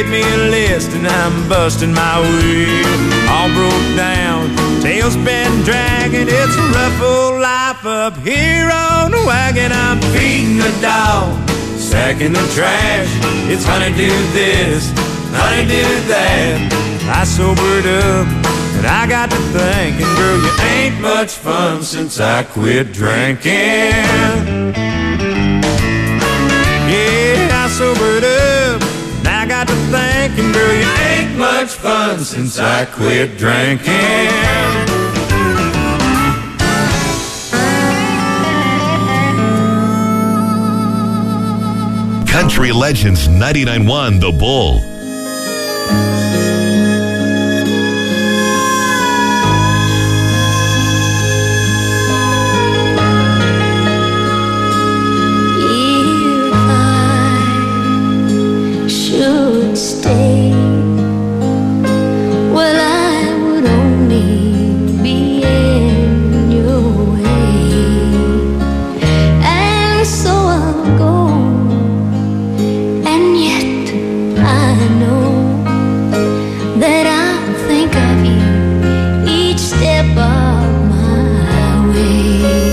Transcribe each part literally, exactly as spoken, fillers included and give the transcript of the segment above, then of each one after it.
gave me a list and I'm busting my wheel. All broke down, tail's been dragging. It's a rough old life up here on the wagon. I'm feeding the dog, sacking the trash. It's honey do this, honey do that. I sobered up and I got to thinking, girl, you ain't much fun since I quit drinking. Yeah, I sobered up and I got to thinking, girl, you ain't much fun since I quit drinking. Country Legends ninety-nine point one The Bull. Stay. Well, I would only be in your way, and so I'll go. And yet I know that I'll think of you each step of my way.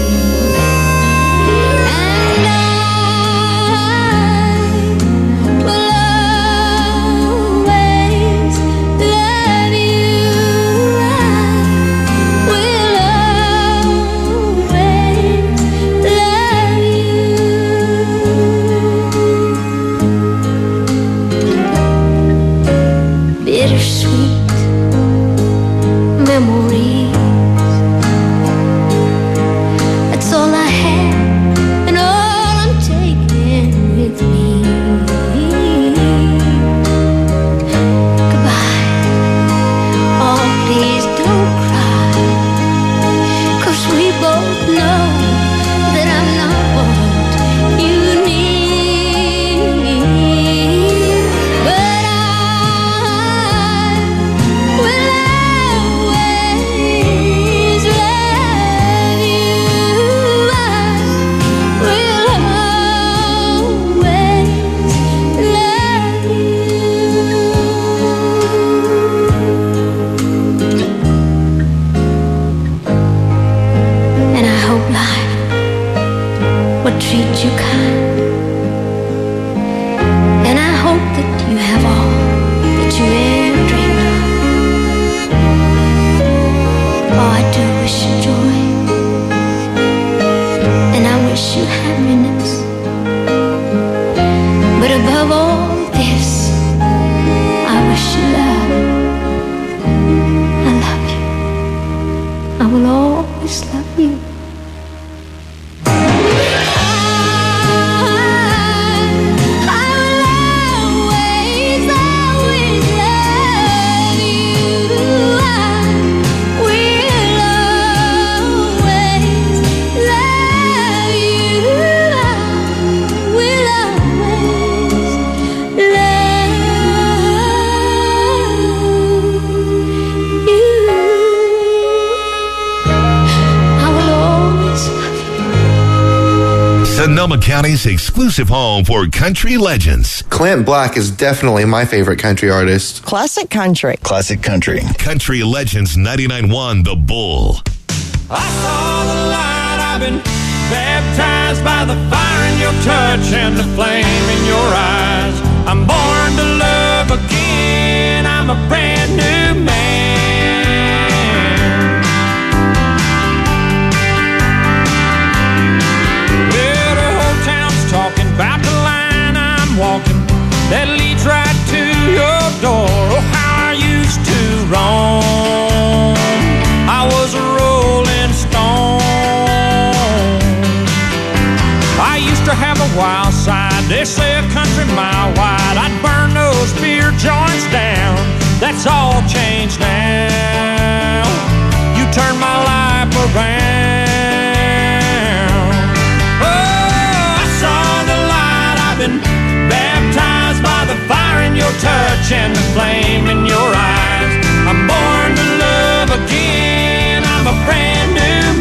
Sonoma County's exclusive home for country legends. Clint Black is definitely my favorite country artist. Classic country. Classic country. Country Legends ninety-nine point one The Bull. I saw the light, I've been baptized by the fire in your touch and the flame in your eyes. I'm born to love again, I'm a brand new man. Well, the whole town's talking about the line I'm walking that leads right to your door. Oh, how I used to roam, I was a rolling stone. I used to have a wild side, they say a country mile wide. I'd burn those beer joints down, that's all changed now. You turned my life around. Oh, I saw the light, I've been baptized by the fire in your touch and the flame in your eyes. I'm born to love again, I'm a brand new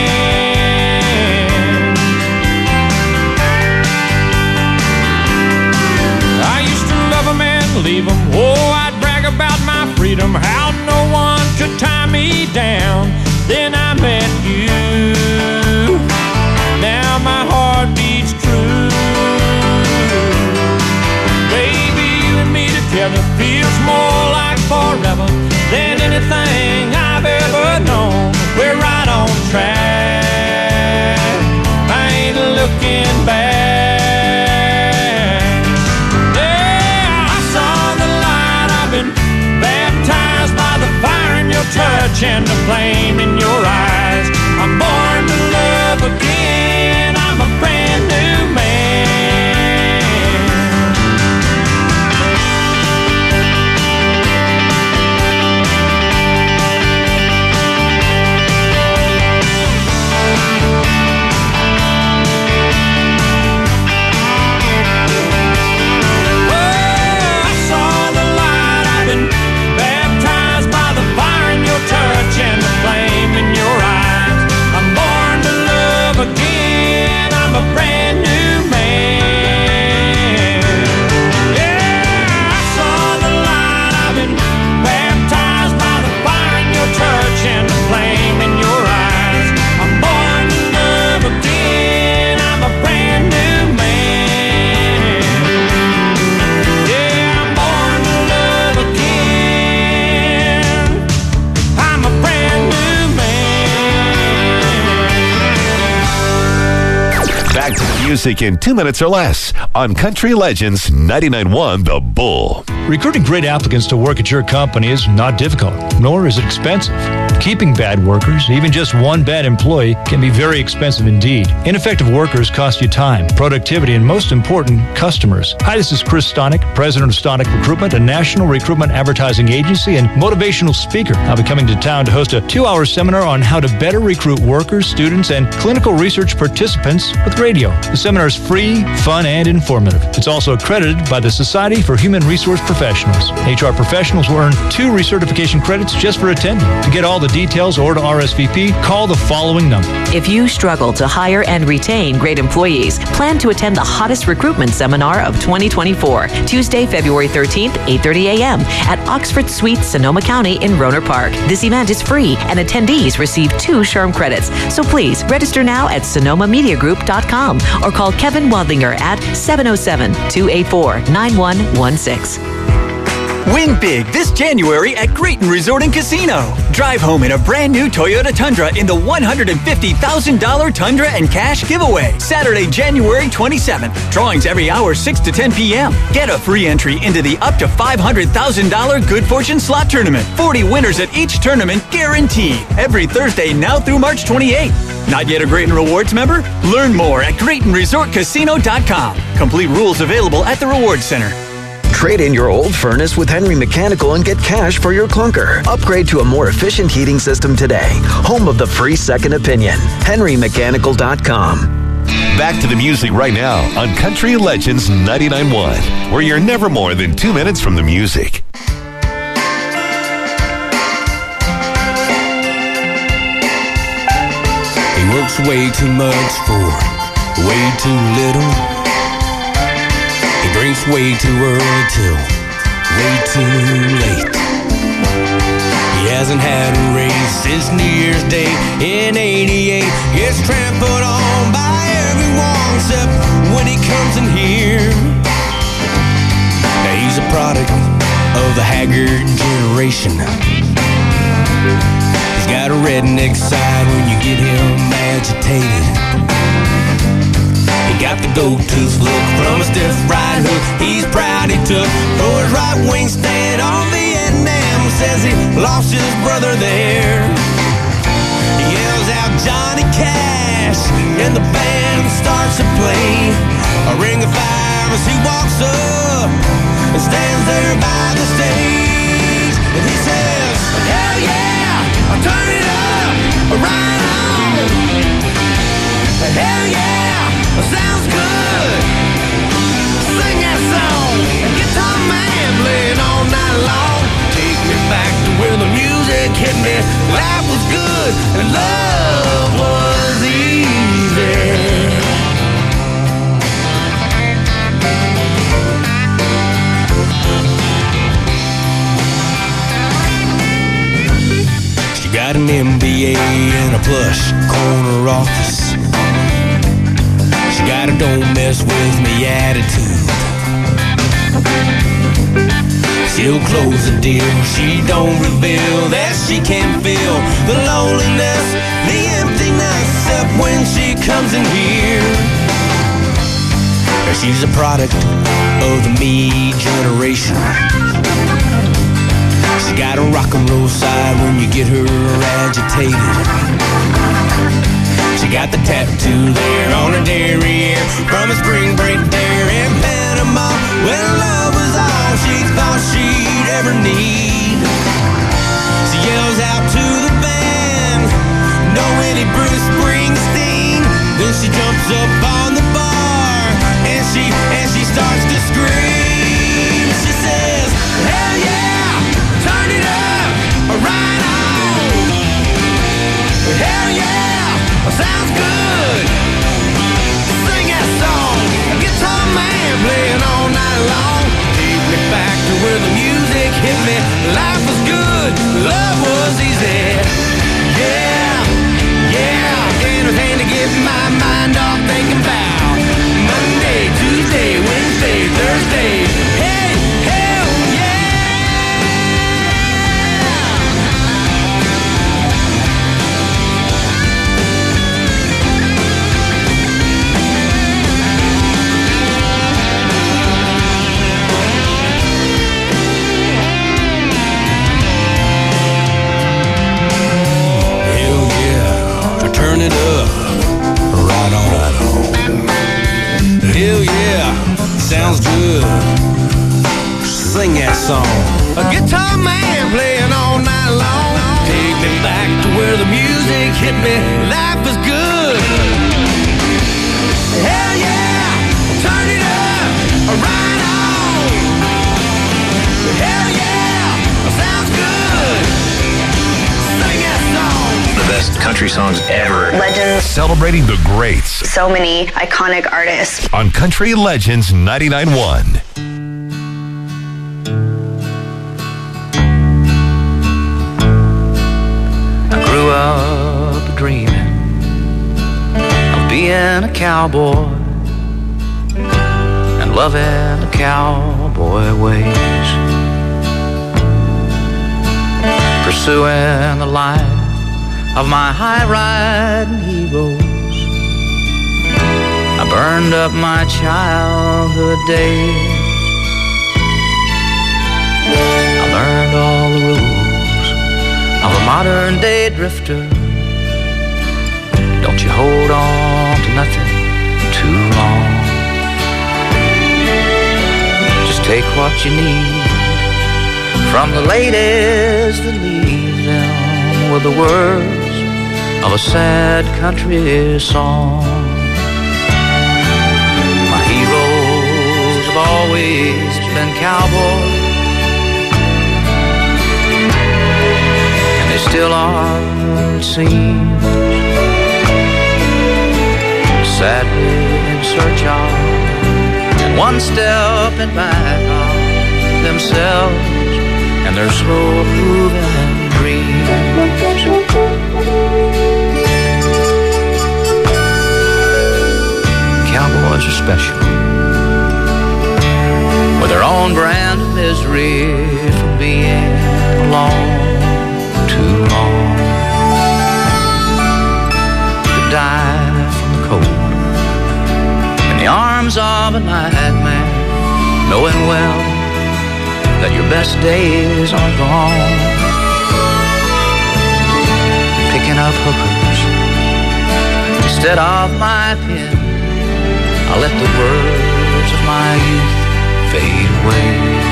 man. I used to love a man leave them. Oh, I'd brag about my freedom, how no one could tie me down. Then I met you. Now my heart beats true. Baby, you and me together feels more like forever than anything I've ever known. We're right on track, I ain't looking back. Yeah, I saw the light, I've been baptized by the fire in your touch and the flame in your eyes. I'm born to love again, I'm a brand new man. And the flame in your eyes. I'm born to love again, I'm a brand new man. Yeah, I saw the light, I've been baptized by the fire in your church and the flame in your eyes. I'm born to love again, I'm a brand new man. Yeah, I'm born to love again, I'm a brand new man. Back to the music in two minutes or less on Country Legends ninety-nine point one The Bull. Recruiting great applicants to work at your company is not difficult, nor is it expensive. Keeping bad workers, even just one bad employee, can be very expensive indeed. Ineffective workers cost you time, productivity, and most important, customers. Hi, this is Chris Stonick, president of Stonick Recruitment, a national recruitment advertising agency and motivational speaker. I'll be coming to town to host a two-hour seminar on how to better recruit workers, students, and clinical research participants with radio. The seminar is free, fun, and informative. It's also accredited by the Society for Human Resource Professionals. H R professionals will earn two recertification credits just for attending. To get all the details or to R S V P, call the following number. If you struggle to hire and retain great employees, plan to attend the hottest recruitment seminar of twenty twenty-four, Tuesday, February thirteenth, eight thirty a.m. at Oxford Suite, Sonoma County in Rohnert Park. This event is free and attendees receive two SHRM credits. So please register now at sonoma media group dot com or call Kevin Wadlinger at seven oh seven, two eight four, nine one one six. Win big this January at Grayton Resort and Casino. Drive home in a brand new Toyota Tundra in the one hundred fifty thousand dollars Tundra and Cash giveaway. Saturday, January twenty-seventh. Drawings every hour, six to ten p.m. Get a free entry into the up to five hundred thousand dollars Good Fortune Slot Tournament. forty winners at each tournament guaranteed. Every Thursday now through March twenty-eighth. Not yet a Grayton Rewards member? Learn more at Grayton Resort Casino dot com. Complete rules available at the Rewards Center. Trade in your old furnace with Henry Mechanical and get cash for your clunker. Upgrade to a more efficient heating system today. Home of the free second opinion. Henry Mechanical dot com. Back to the music right now on Country Legends ninety-nine point one, where you're never more than two minutes from the music. He works way too much for way too little. He drinks way too early till way too late. He hasn't had a raise since New Year's Day in eighty-eight. Gets trampled on by everyone except when he comes in here. Now he's a product of the haggard generation. He's got a redneck side when you get him agitated. He got the gold-tooth look from a stiff right hook he's proud he took for his right wing stand on Vietnam. Says he lost his brother there. He yells out Johnny Cash and the band starts to play. A ring of fire as he walks up and stands there by the stage. And he says, hell yeah, I'll turn it up, right on. Hell yeah, sounds good. Sing that song and guitar man playing all night long. Take me back to where the music hit me. Life was good and love was easy. plush corner office. She got a don't mess with me attitude. She'll close the deal, she don't reveal that she can feel the loneliness, the emptiness, except when she comes in here. She's a product of the me generation. She got a rock and roll side when you get her agitated. She got the tattoo there on her derriere from a spring break there in Panama, when love was all she thought she'd ever need. She yells out to the band, "Know any Bruce Springsteen?" Then she jumps up on the bar and she and she starts to scream. She says, "Hell yeah, turn it up, right on. Hell yeah, sounds good. Sing that song, guitar man playing all night long. Take me back to where the music hit me. Life was good, love was easy. Yeah, yeah, anything to get my mind off thinking about Monday, Tuesday, Wednesday, Thursday. Hey, hell turn it up, right on, right on. Hell yeah, sounds good. Sing that song. A guitar man playing all night long. Take me back to where the music hit me. Life was good. Hell yeah, turn it up, right on. Hell yeah, sounds good. Sing that song. The best country songs ever. Legends. Celebrating the greats. So many iconic artists. On Country Legends ninety-nine point one. I grew up dreaming of being a cowboy and loving the cowboy ways, pursuing the life of my high-riding heroes. I burned up my childhood days. I learned all the rules of a modern-day drifter. Don't you hold on to nothing too long. Just take what you need from the ladies that leave them with the words of a sad country song. My heroes have always been cowboys, and they still are, it seems, sadly in search of, and one step in back of themselves and their slow-moving dreams. Cowboys are special, with their own brand of misery from being alone too long. To die from the cold in the arms of a nightmare, knowing well that your best days are gone. Picking up hookers instead of my pen, I let the words of my youth fade away.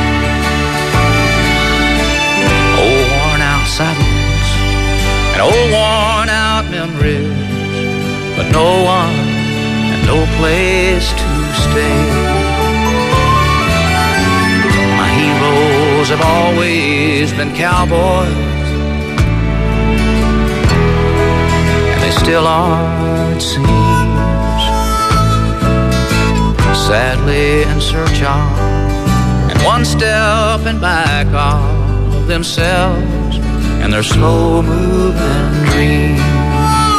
Old worn out saddles and old worn out memories, but no one and no place to stay. My heroes have always been cowboys, and they still are, it seems, sadly in search of, and one step in back of themselves and their slow-moving dreams.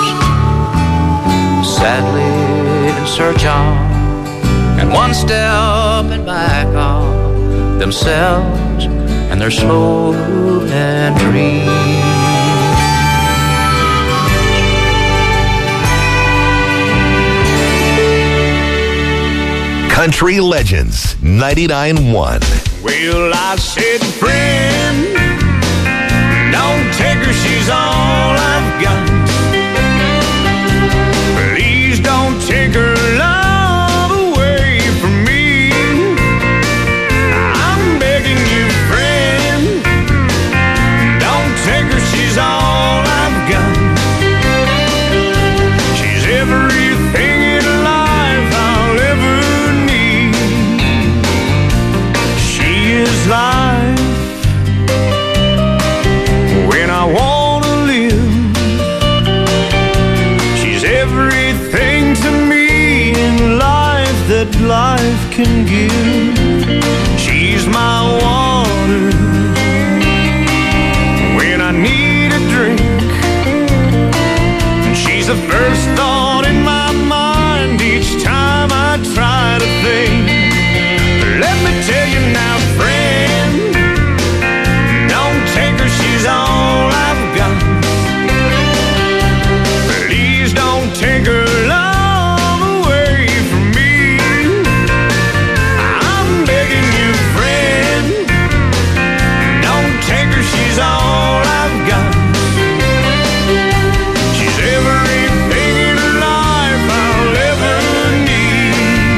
sadly in search of, and one stepping back on themselves and their slow-moving dreams. Country Legends ninety-nine point one. Well, I said, friend, don't take her, she's all I've got. Please don't take her love away from me. I'm begging you, friend, don't take her, she's all I've got. She's everything in life I'll ever need. She is life when I wanna live. She's everything to me in life that life can give. She's my water when I need a drink, and she's the first thought in my mind each time I try to think. Let me tell you now, friend, don't take her, she's all I've got. Please don't take her love away from me. I'm begging you, friend, don't take her, she's all I've got. She's everything in life I'll ever need.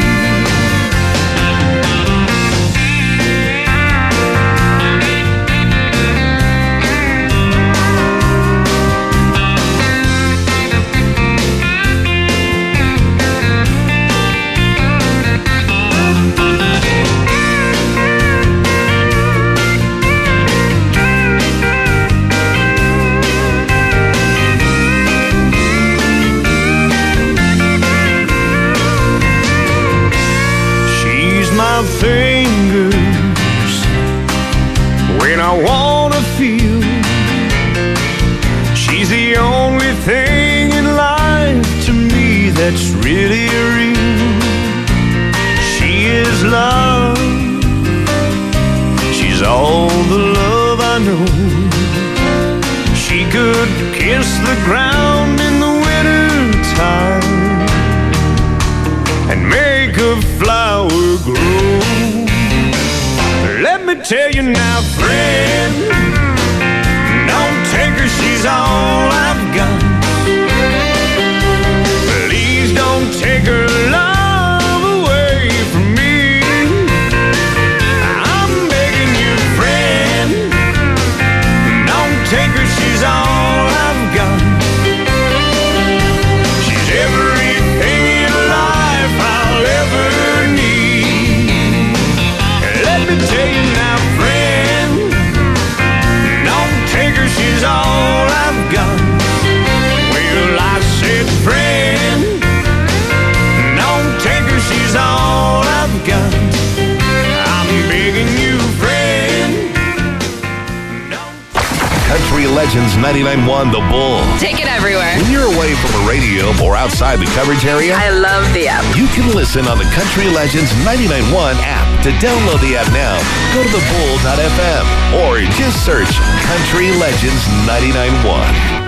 She's my fingers when I wanna feel. She's the only thing in life to me that's really real. She is love. She's all the love I know. She could kiss the ground in the winter time and make a flower grow. Let me tell you now, friend, don't take her, she's all I've got. Please don't take her love away from me. I'm begging you, friend, don't take her, she's all I've got. She's everything in life I'll ever need. Let me tell you now, friend, don't take her, she's all I've got. Well, I said, friend, don't take her, she's all I've got. I'm begging you, friend. Country Legends ninety-nine point one The Bull. Take it everywhere. When you're away from a radio or outside the coverage area, I love the app. you can listen on the Country Legends ninety-nine point one app. To download the app now, go to the bull dot f m or just search Country Legends ninety-nine point one.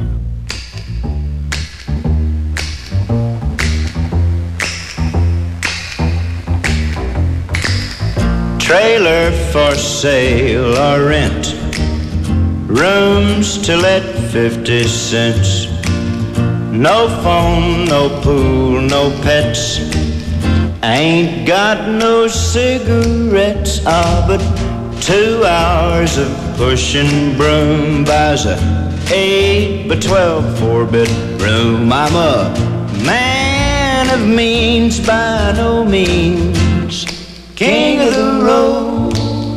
Trailer for sale or rent, rooms to let fifty cents. No phone, no pool, no pets. Ain't got no cigarettes. Ah, but two hours of pushing broom buys a eight by twelve four bedroom. I'm a man of means by no means, king of the road.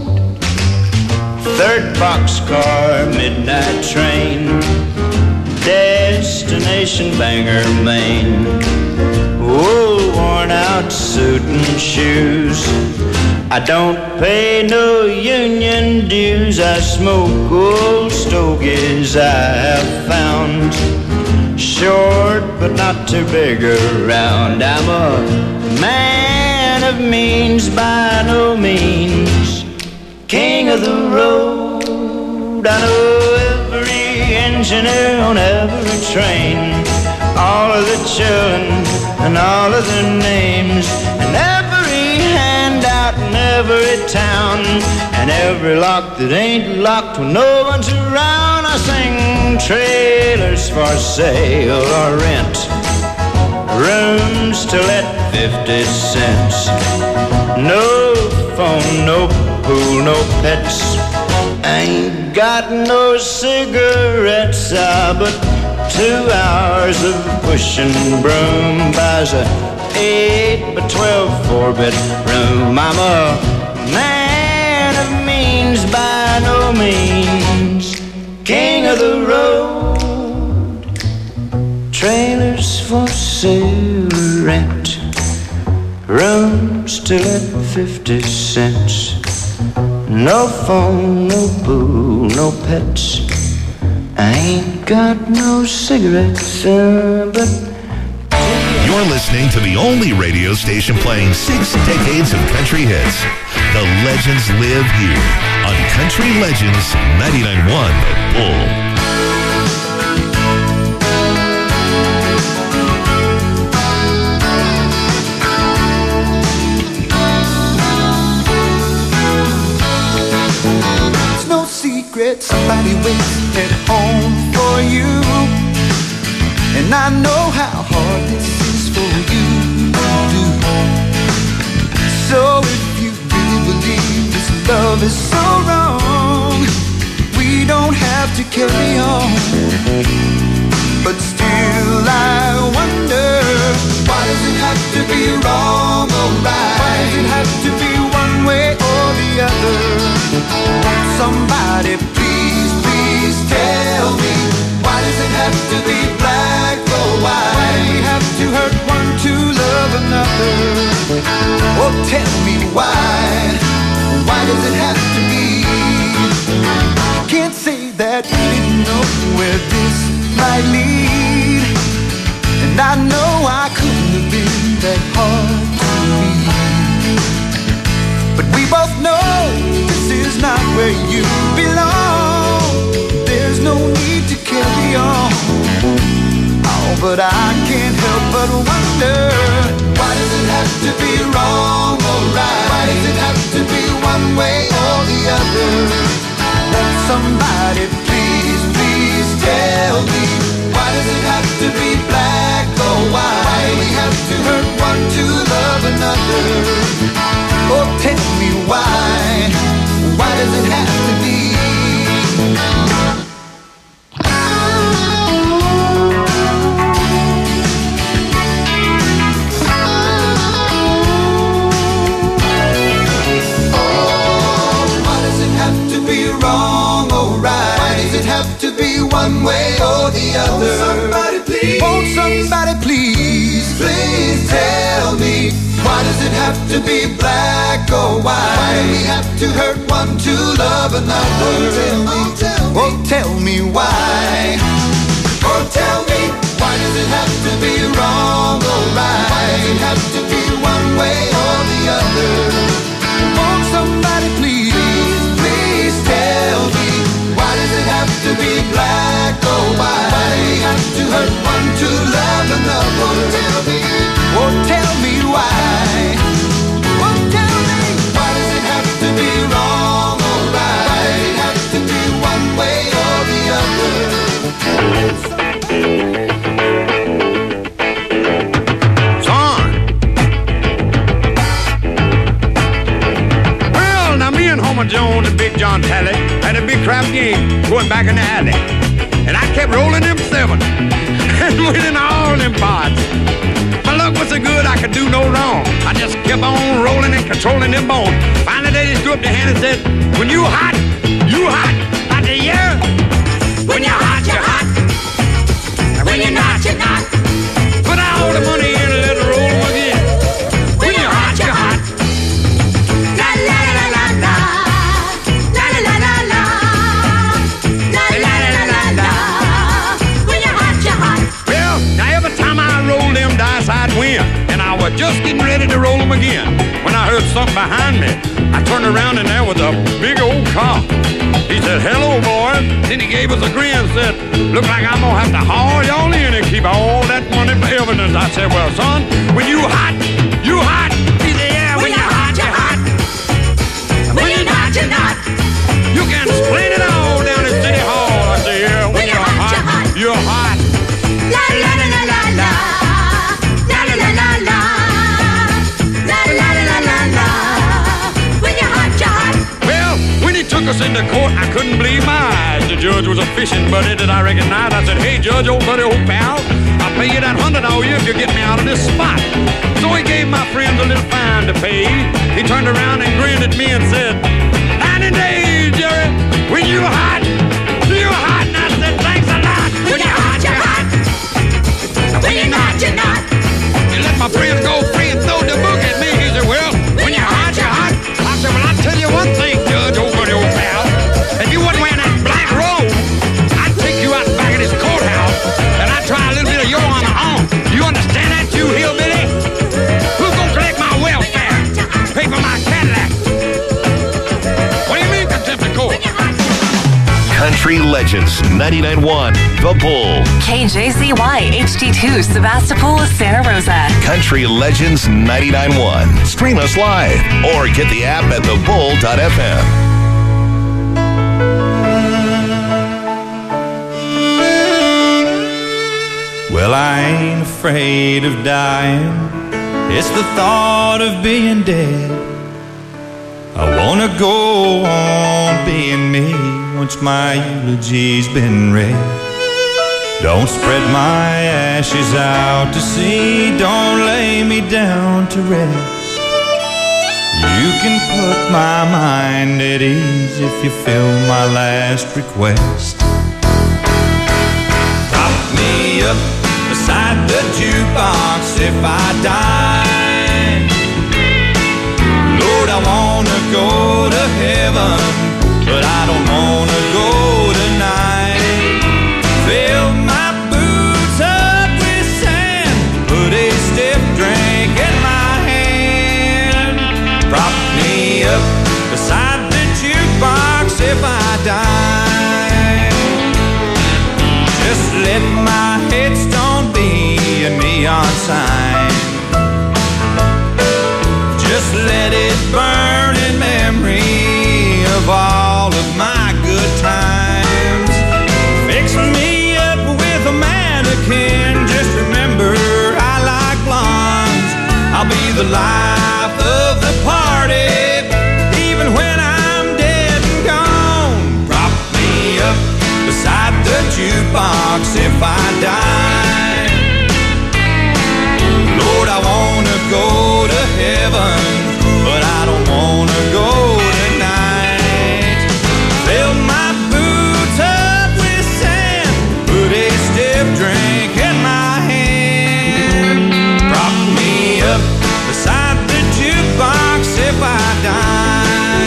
Third boxcar, midnight train, destination Bangor, Maine. Oh, worn out suit and shoes. I don't pay no union dues. I smoke old stogies I have found. short but not too big around. I'm a man of means by no means, king of the road. I know every engineer on every train, all of the children and all of their names, and every handout in every town, and every lock that ain't locked when no one's around. I sing trailers for sale or rent, rooms to let fifty cents. No phone, no pool, no pets. Ain't got no cigarettes, ah, but two hours of pushing broom buys a eight by twelve four bedroom. I'm a man of means by no means, king of the road. Trailers for sale, rent, rooms to let fifty cents. No phone, no pool, no pets. I ain't got no cigarettes, uh, but... You're listening to the only radio station playing six decades of country hits. The legends live here on Country Legends ninety-nine point one The Bull. Somebody waits at home for you, and I know how hard this is for you to do. So if you really believe this love is so wrong, we don't have to carry on. But still I wonder, why does it have to be wrong or right? Why does it have to be one way or the other? Won't somebody please, please tell me, why does it have to be black or white? Why do we have to hurt one to love another? Oh, tell me why, why does it have to be? Can't say that we didn't know where this might lead, and I know I couldn't have been that hard to read. But we both know this is not where you belong. There's no need to carry on. Oh, but I can't help but wonder, why does it have to be wrong or right? Why does it have to be one way or the other? Won't somebody please, please tell me, why does it have to be black or white? Why do we have to hurt one to love another? Oh, tell me why, why does it have to be? Oh, why does it have to be wrong or right? Why does it have to be one way or the other? Won't somebody please, won't somebody please, please tell me, why does it have to be black or white? Why do we have to hurt one to love another? Oh, tell me, tell me, oh, tell me why. Oh, tell me, why does it have to be wrong or right? Why does it have to be one way or the other? Won't somebody please, please tell me, why does it have to be black or white? Why do we have to hurt one to love another? Oh, tell me, oh, tell me why. Oh, tell me, why does it have to be wrong or right? Why does it have to be one way or the other? Son! Well, now me and Homer Jones and Big John Talley had a big crap game going back in the alley. And I kept rolling them seven and winning all them pots. My luck was so good I could do no wrong. I just kept on rolling and controlling them bones. Finally they just threw up their hand and said, when you hot, you hot. I said, yeah. When you're hot, you're hot. And when you're not, you're not. Put all the money in and let it roll again. When you're hot, you're hot. La la la la la. La la la la la. La la la la la. When you're hot, you're hot. Well, just getting ready to roll them again when I heard something behind me. I turned around and there was a big old car. He said, hello, boys. Then he gave us a grin and said, look like I'm going to have to haul y'all in and keep all that money for evidence. I said, well, son, when you hot, you hot. He said, yeah, when, when you're hot, you're hot. hot. When you're not, you're not. You can explain it all down at City Hall. I said, yeah, when, when you're, you're hot, hot, you're hot. La la la la la la. La la la la la. La la la la la. When you're hot, you're hot. Well, when he took us into court, I couldn't believe my eyes. The judge was a fishing buddy that I recognized. I said, hey, judge, old buddy, old pal, I'll pay you that hundred all you if you get me out of this spot. So he gave my friends a little fine to pay. He turned around and grinned at me and said, ninety days, Jerry, when you hot, you hot. And I said, thanks a lot. When you're hot, you're hot. When you're not, you're not. He let my friends go free and throw the book at me. He said, well, when you're hot, you're hot. I said, well, I'll tell you one thing, Judge, old buddy, old pal. If you wasn't wearing that black robe, I'd take you out back of this courthouse and I'd try a little bit of your honor on. You understand that, you hillbilly? Who's gonna collect my welfare? Pay for my Cadillac? What do you mean, contempt of court? Country Legends ninety-nine point one, The Bull. K J Z Y H D two, Sebastopol, Santa Rosa. Country Legends ninety-nine point one. Stream us live or get the app at the bull dot f m. Well, I ain't afraid of dying. It's the thought of being dead. I wanna go on being me once my eulogy's been read. Don't spread my ashes out to sea. Don't lay me down to rest. You can put my mind at ease if you fill my last request. Prop me up beside the jukebox if I die. Lord, I wanna go to heaven, but I don't wanna go tonight. Fill my boots up with sand, put a stiff drink in my hand. Prop me up beside the jukebox if I die. Just let my headstone be a neon sign. Just let it burn in memory of all of my good times. Fix me up with a mannequin. Just remember I like blondes. I'll be the life of the party, even when I'm dead and gone. Prop me up beside the jukebox if I die. Lord, I wanna go to heaven, but I don't wanna go tonight. Fill my boots up with sand, put a stiff drink in my hand. Prop me up beside the jukebox if I die.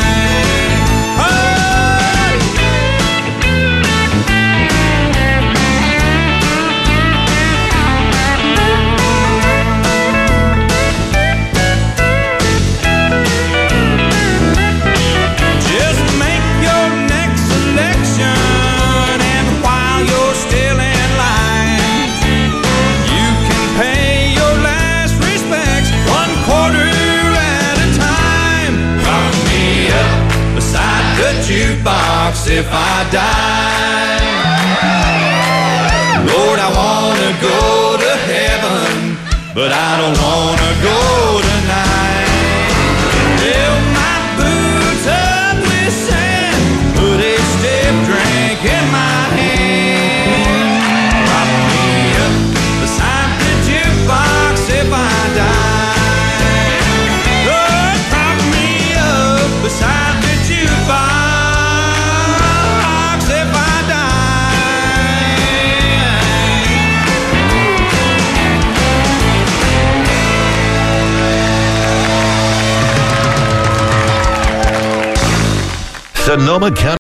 Jukebox if I die. Lord, I wanna go to heaven, but I don't wanna go tonight. Fill my boots up with sand, put a stiff drink in my hand. Prop me up beside the jukebox if I die. Lord, prop me up beside the jukebox. Sonoma County